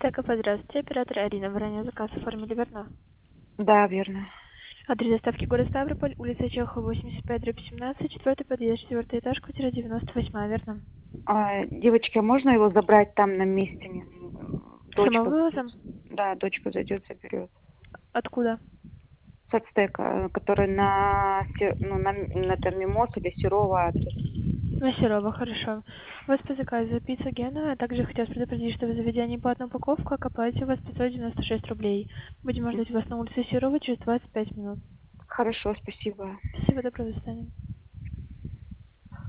КП, здравствуйте. Оператор Арина. Вы ранее заказ оформили, верно? Да, верно. Адрес доставки город Ставрополь, улица Чехова, 85/17, четвертый подъезд, четвертый этаж, квартира 98, верно? Девочки, а можно его забрать там на месте? Самого Дочка придет. вывозом? Да, дочка зайдет, заберет. Откуда? С Ацтека, который на Термимос или Серова адрес. На Серова, хорошо. У вас по заказу пицца Гена, а также хотел предупредить, что в заведении платная упаковка, к оплате у вас 596 рублей. Будем ждать вас на улице Серова через 25 минут. Хорошо, спасибо. Спасибо, доброго до свидания.